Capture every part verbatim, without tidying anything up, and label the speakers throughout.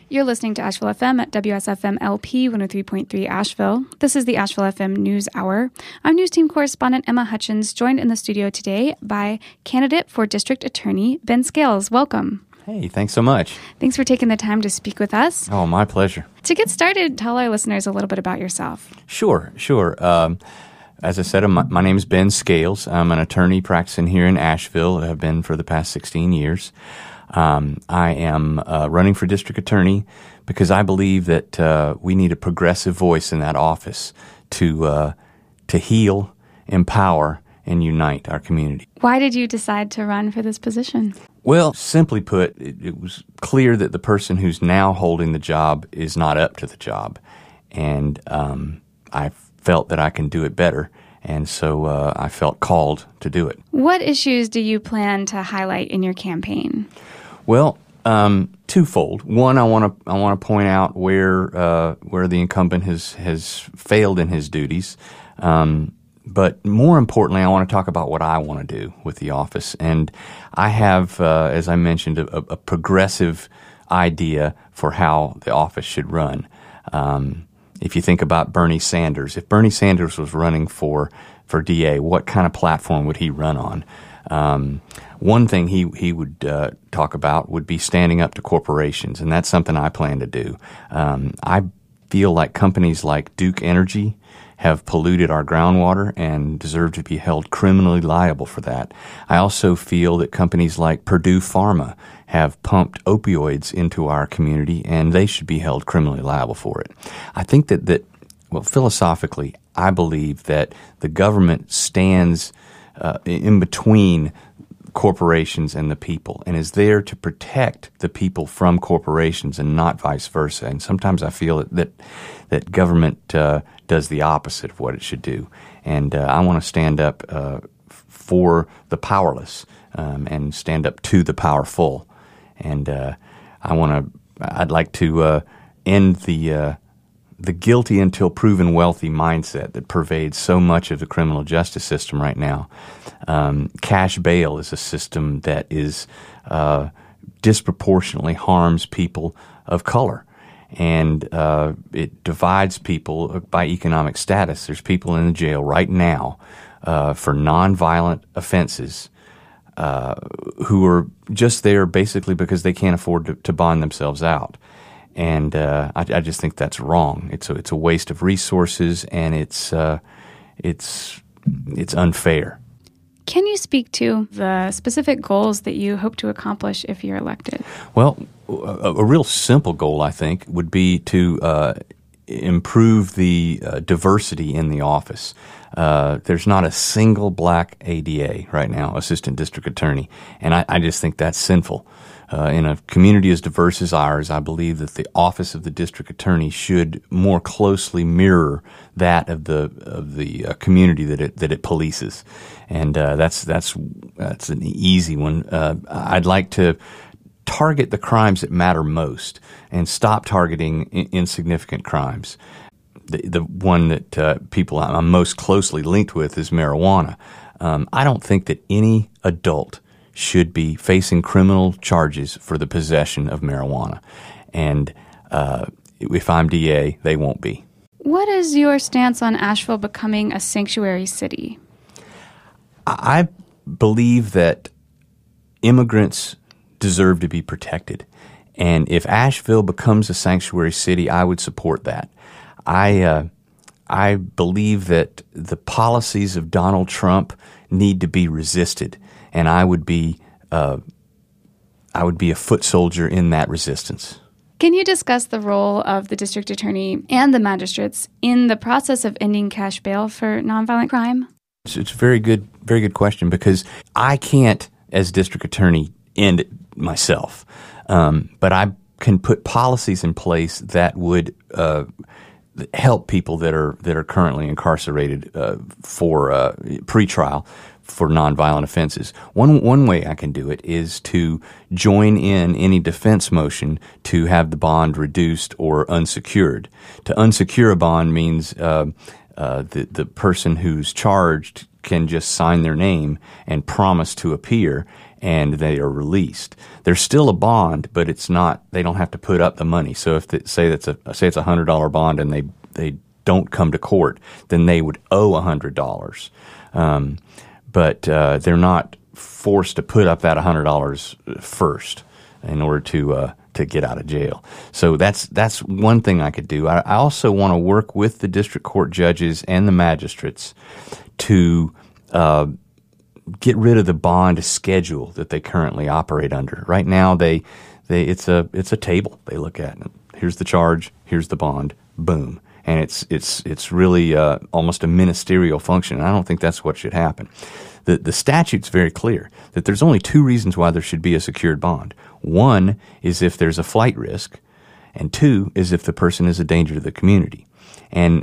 Speaker 1: You're listening to Asheville F M at W S F M L P one oh three point three Asheville. This is the Asheville F M News Hour. I'm News Team correspondent Emma Hutchins, joined in the studio today by candidate for District Attorney Ben Scales. Welcome.
Speaker 2: Hey, thanks so much.
Speaker 1: Thanks for taking the time to speak with us.
Speaker 2: Oh, my pleasure.
Speaker 1: To get started, tell our listeners a little bit about yourself.
Speaker 2: Sure, sure. Um, as I said, my, my name is Ben Scales. I'm an attorney practicing here in Asheville. I've been for the past sixteen years. Um, I am uh, running for district attorney because I believe that uh, we need a progressive voice in that office to uh, to heal, empower, and unite our community.
Speaker 1: Why did you decide to run for this position?
Speaker 2: Well, simply put, it, it was clear that the person who's now holding the job is not up to the job, and um, I felt that I can do it better. And so uh, I felt called to do it.
Speaker 1: What issues do you plan to highlight in your campaign?
Speaker 2: Well, um, twofold. One, I want to I want to point out where uh, where the incumbent has has failed in his duties. Um, but more importantly, I want to talk about what I want to do with the office. And I have, uh, as I mentioned, a, a progressive idea for how the office should run. Um, If you think about Bernie Sanders, if Bernie Sanders was running for, for D A, what kind of platform would he run on? Um, one thing he, he would uh, talk about would be standing up to corporations, and that's something I plan to do. Um, I feel like companies like Duke Energy have polluted our groundwater and deserve to be held criminally liable for that. I also feel that companies like Purdue Pharma have pumped opioids into our community, and they should be held criminally liable for it. I think that, that well, philosophically, I believe that the government stands uh, in between corporations and the people and is there to protect the people from corporations and not vice versa. And sometimes I feel that that, that government uh, does the opposite of what it should do. And uh, I want to stand up uh, for the powerless um, and stand up to the powerful. And uh, I want to. I'd like to uh, end the uh, the guilty until proven wealthy mindset that pervades so much of the criminal justice system right now. Um, cash bail is a system that is uh, disproportionately harms people of color, and uh, it divides people by economic status. There's people in the jail right now uh, for nonviolent offenses. Uh, who are just there basically because they can't afford to, to bond themselves out. And uh, I, I just think that's wrong. It's a, it's a waste of resources, and it's uh, it's it's unfair.
Speaker 1: Can you speak to the specific goals that you hope to accomplish if you're elected?
Speaker 2: Well, a, a real simple goal, I think, would be to uh, improve the uh, diversity in the office. Uh, there's not a single black A D A right now, assistant district attorney, and I, I just think that's sinful. Uh, in a community as diverse as ours, I believe that the office of the district attorney should more closely mirror that of the of the uh, community that it that it polices, and uh, that's that's that's an easy one. Uh, I'd like to target the crimes that matter most and stop targeting I- insignificant crimes. The, the one that uh, people I'm most closely linked with is marijuana. Um, I don't think that any adult should be facing criminal charges for the possession of marijuana. And uh, if I'm D A, they won't be.
Speaker 1: What is your stance on Asheville becoming a sanctuary city?
Speaker 2: I believe that immigrants deserve to be protected. And if Asheville becomes a sanctuary city, I would support that. I uh, I believe that the policies of Donald Trump need to be resisted, and I would be uh, I would be a foot soldier in that resistance.
Speaker 1: Can you discuss the role of the district attorney and the magistrates in the process of ending cash bail for nonviolent crime?
Speaker 2: It's, it's a very good, very good question, because I can't, as district attorney, end it myself, um, but I can put policies in place that would uh, help people that are that are currently incarcerated uh, for uh, pretrial for nonviolent offenses. One one way I can do it is to join in any defense motion to have the bond reduced or unsecured. To unsecure a bond means uh, uh, the the person who's charged can just sign their name and promise to appear, and they are released. There's still a bond, but it's not. They don't have to put up the money. So if they, say that's a say it's a hundred dollar bond, and they they don't come to court, then they would owe a hundred dollars. Um, but uh, they're not forced to put up that a hundred dollars first in order to uh, to get out of jail. So that's that's one thing I could do. I, I also want to work with the district court judges and the magistrates to uh, get rid of the bond schedule that they currently operate under. Right now, they they it's a it's a table they look at. Here's the charge. Here's the bond. Boom. And it's it's it's really uh, almost a ministerial function. And I don't think that's what should happen. The the statute's very clear that there's only two reasons why there should be a secured bond. One is if there's a flight risk, and two is if the person is a danger to the community. And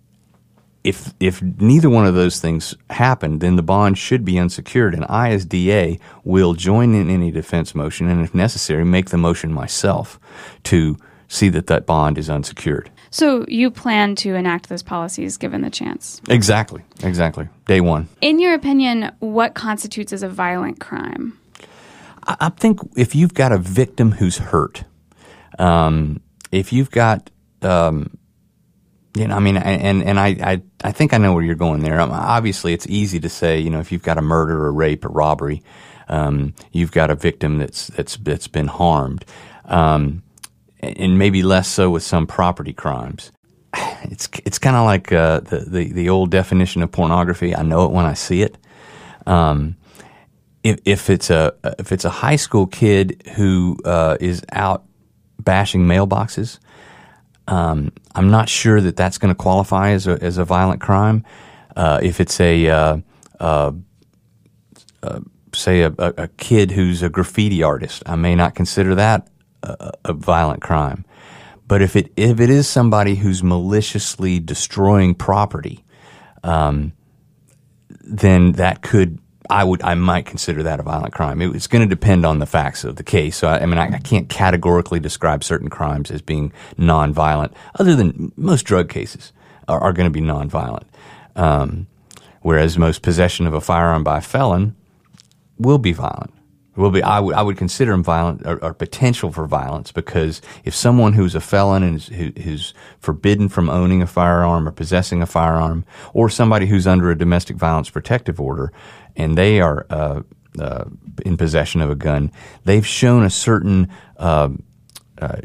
Speaker 2: if if neither one of those things happen, then the bond should be unsecured, and I as D A will join in any defense motion, and if necessary, make the motion myself to see that that bond is unsecured.
Speaker 1: So you plan to enact those policies given the chance?
Speaker 2: Exactly, exactly. Day one.
Speaker 1: In your opinion, what constitutes as a violent crime?
Speaker 2: I, I think if you've got a victim who's hurt, um, if you've got, um, you know, I mean, and and I, I I think I know where you're going there. Um, obviously, it's easy to say, you know, if you've got a murder, a rape, a robbery, um, you've got a victim that's that's that's been harmed. Um, and maybe less so with some property crimes. It's it's kind of like uh, the, the the old definition of pornography. I know it when I see it. Um, if if it's a if it's a high school kid who uh, is out bashing mailboxes, um, I'm not sure that that's going to qualify as a as a violent crime. Uh, if it's a uh, uh, uh, say a, a kid who's a graffiti artist, I may not consider that A, a violent crime. But if it if it is somebody who's maliciously destroying property, um, then that could I would I might consider that a violent crime. It, it's going to depend on the facts of the case. So I, I mean I, I can't categorically describe certain crimes as being nonviolent, other than most drug cases are, are going to be nonviolent. Um, whereas most possession of a firearm by a felon will be violent. Will be. I would. I would consider them violent or, or potential for violence, because if someone who's a felon and is, who, who's forbidden from owning a firearm or possessing a firearm, or somebody who's under a domestic violence protective order, and they are uh, uh, in possession of a gun, they've shown a certain uh, uh,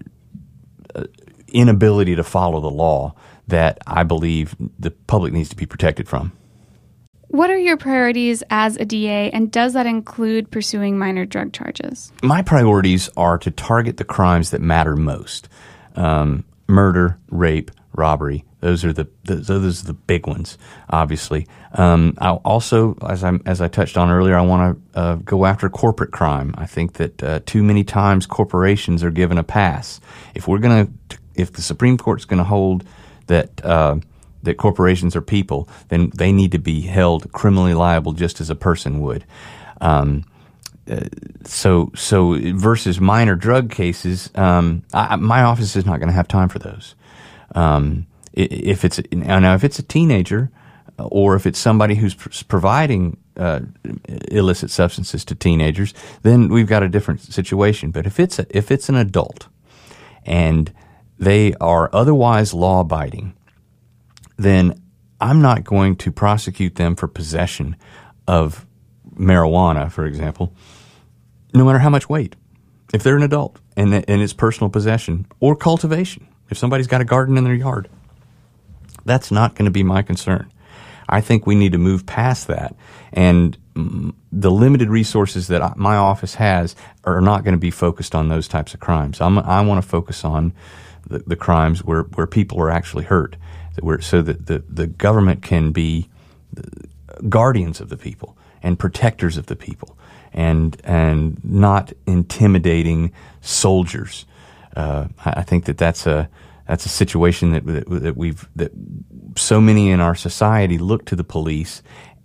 Speaker 2: inability to follow the law that I believe the public needs to be protected from.
Speaker 1: What are your priorities as a D A, and does that include pursuing minor drug charges?
Speaker 2: My priorities are to target the crimes that matter most. Um, murder, rape, robbery. Those are the those are the big ones, obviously. Um, I also, as I as I touched on earlier, I want to uh, go after corporate crime. I think that uh, too many times corporations are given a pass. If we're gonna, if the Supreme Court's going to hold that. Uh, that corporations are people, then they need to be held criminally liable just as a person would. Um, uh, so, so versus minor drug cases, um, I, my office is not going to have time for those. Um, if it's now, if it's a teenager, or if it's somebody who's providing uh, illicit substances to teenagers, then we've got a different situation. But if it's a, if it's an adult and they are otherwise law-abiding, then I'm not going to prosecute them for possession of marijuana, for example, no matter how much weight. If they're an adult and, and it's personal possession or cultivation, if somebody's got a garden in their yard, that's not going to be my concern. I think we need to move past that, and mm, the limited resources that my office has are not going to be focused on those types of crimes. I'm, I want to focus on the, the crimes where, where people are actually hurt. That we're, so that the, the government can be guardians of the people and protectors of the people, and and not intimidating soldiers. Uh, I think that that's a that's a situation that, that that we've that so many in our society look to the police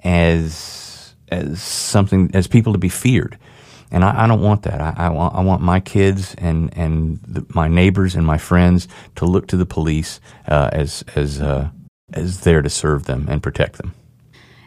Speaker 2: as as something as people to be feared. And I, I don't want that. I, I want I want my kids and and the, my neighbors and my friends to look to the police uh, as as uh, as there to serve them and protect them.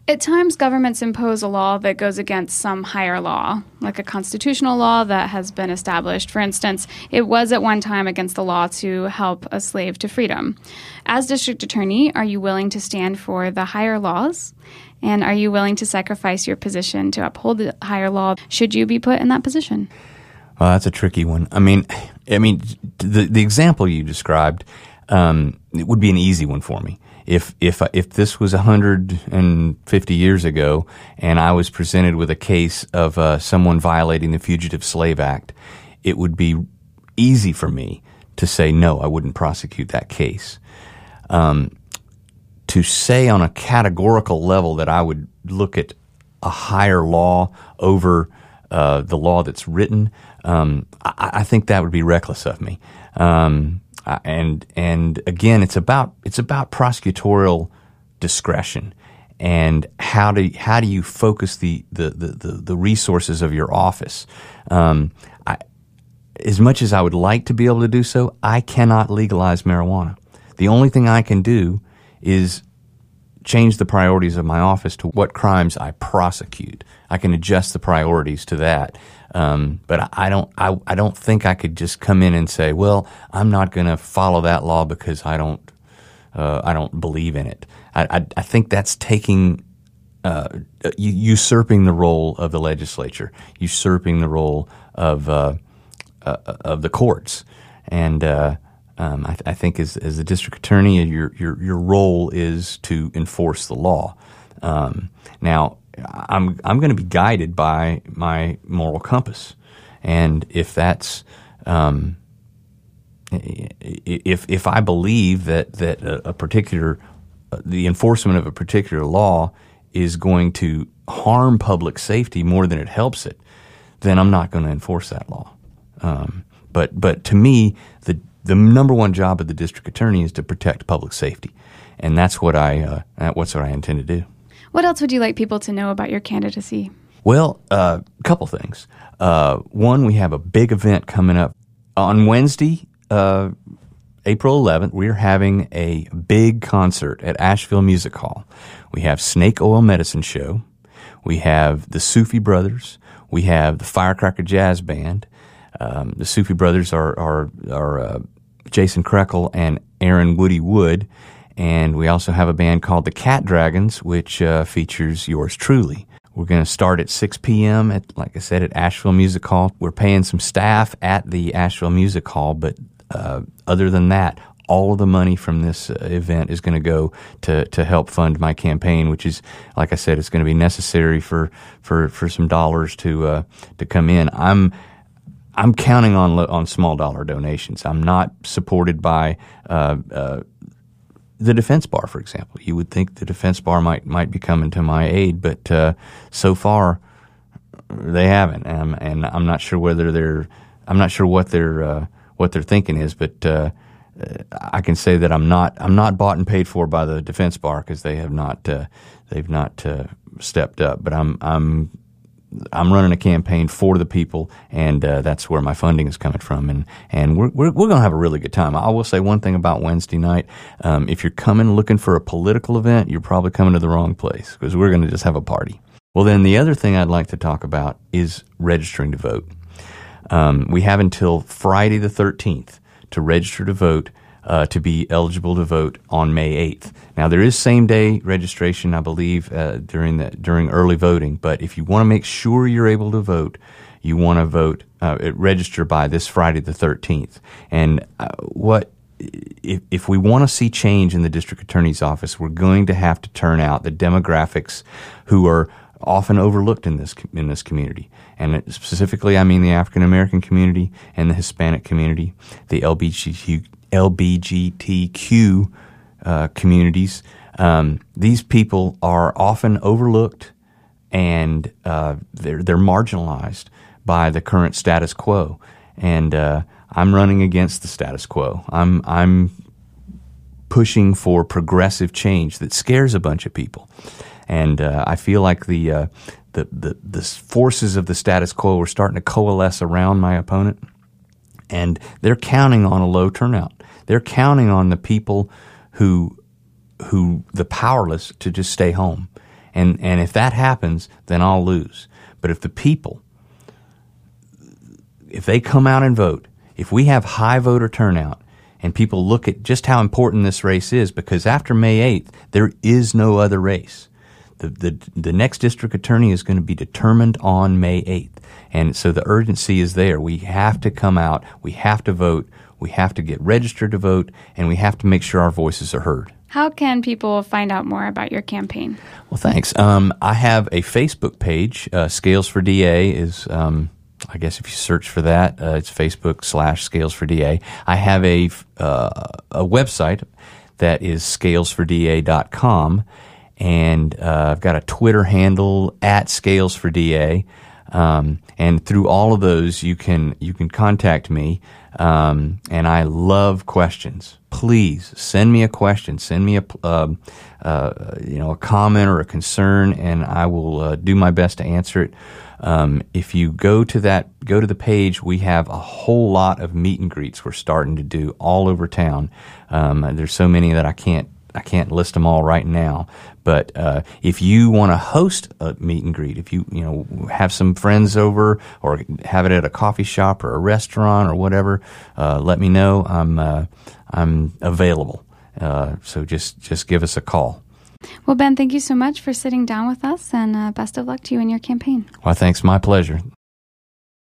Speaker 1: At times, governments impose a law that goes against some higher law, like a constitutional law that has been established. For instance, it was at one time against the law to help a slave to freedom. As district attorney, are you willing to stand for the higher laws? And are you willing to sacrifice your position to uphold the higher law should you be put in that position?
Speaker 2: Well, that's a tricky one. I mean, I mean, the the example you described, um, it would be an easy one for me. If if if this was one hundred fifty years ago and I was presented with a case of uh, someone violating the Fugitive Slave Act, it would be easy for me to say no, I wouldn't prosecute that case. Um, to say on a categorical level that I would look at a higher law over uh, the law that's written, um, I, I think that would be reckless of me. Um, And and again, it's about it's about prosecutorial discretion and how do how do you focus the the the, the resources of your office. Um, I, as much as I would like to be able to do so, I cannot legalize marijuana. The only thing I can do is change the priorities of my office to what crimes I prosecute. I can adjust the priorities to that. Um, but I don't, I, I don't think I could just come in and say, well, I'm not going to follow that law because I don't, uh, I don't believe in it. I, I, I think that's taking, uh, usurping the role of the legislature, usurping the role of, uh, uh of the courts. And, uh, um, I, I think as, as the district attorney, your, your, your role is to enforce the law. Um, now, I'm I'm going to be guided by my moral compass, and if that's um, if if I believe that that a, a particular uh, the enforcement of a particular law is going to harm public safety more than it helps it, then I'm not going to enforce that law. Um, but but to me, the the number one job of the district attorney is to protect public safety, and that's what I uh, that's what I intend to do.
Speaker 1: What else would you like people to know about your candidacy?
Speaker 2: Well, uh, a couple things. Uh, one, we have a big event coming up. On Wednesday, uh, April eleventh, we're having a big concert at Asheville Music Hall. We have Snake Oil Medicine Show. We have the Sufi Brothers. We have the Firecracker Jazz Band. Um, the Sufi Brothers are, are, are uh, Jason Krekel and Aaron Woody Wood. And we also have a band called the Cat Dragons, which uh, features yours truly. We're going to start at six p.m., at, like I said, at Asheville Music Hall. We're paying some staff at the Asheville Music Hall, but uh, other than that, all of the money from this uh, event is going to go to to help fund my campaign, which is, like I said, it's going to be necessary for for, for some dollars to uh, to come in. I'm I'm counting on on small dollar donations. I'm not supported by uh, uh, the defense bar, for example. You would think the defense bar might might be coming to my aid, but uh, so far they haven't, and, and I'm not sure whether they're. I'm not sure what their uh, what their thinking is, but uh, I can say that I'm not. I'm not bought and paid for by the defense bar because they have not. Uh, they've not uh, stepped up. But I'm. I'm. I'm running a campaign for the people, and uh, that's where my funding is coming from, and and we're we're, we're going to have a really good time. I will say one thing about Wednesday night: um, if you're coming looking for a political event, you're probably coming to the wrong place because we're going to just have a party. Well, then the other thing I'd like to talk about is registering to vote. Um, we have until Friday the thirteenth to register to vote. Uh, to be eligible to vote on May eighth. Now, there is same-day registration, I believe, uh, during the during early voting. But if you want to make sure you're able to vote, you want to vote, uh, register by this Friday the thirteenth. And uh, what if, if we want to see change in the district attorney's office, we're going to have to turn out the demographics who are often overlooked in this in this community. And specifically, I mean the African American community and the Hispanic community, the L G B T Q. L G B T Q uh, communities. Um, these people are often overlooked, and uh, they're they're marginalized by the current status quo. And uh, I'm running against the status quo. I'm I'm pushing for progressive change that scares a bunch of people, and uh, I feel like the uh, the the the forces of the status quo are starting to coalesce around my opponent. And they're counting on a low turnout. They're counting on the people who, who the powerless to just stay home. And, and if that happens, then I'll lose. But if the people, if they come out and vote, if we have high voter turnout, and people look at just how important this race is, because after May eighth, there is no other race. The, the, the next district attorney is going to be determined on May eighth. And so the urgency is there. We have to come out. We have to vote. We have to get registered to vote. And we have to make sure our voices are heard.
Speaker 1: How can people find out more about your campaign?
Speaker 2: Well, thanks. Um, I have a Facebook page. Uh, Scales for D A is... Um, I guess if you search for that, uh, it's Facebook slash Scales for D A. I have a, uh, a website that is scales for D A dot com, and uh, I've got a Twitter handle at Scales for D A. Um, and through all of those, you can you can contact me. Um, and I love questions. Please send me a question. Send me a uh, uh, you know a comment or a concern, and I will uh, do my best to answer it. Um, if you go to that, go to the page, we have a whole lot of meet and greets we're starting to do all over town. Um, there's so many that I can't, I can't list them all right now. But, uh, if you want to host a meet and greet, if you, you know, have some friends over or have it at a coffee shop or a restaurant or whatever, uh, let me know. I'm, uh, I'm available. Uh, so just, just give us a call.
Speaker 1: Well, Ben, thank you so much for sitting down with us, and uh, best of luck to you in your campaign.
Speaker 2: Well, thanks. My pleasure.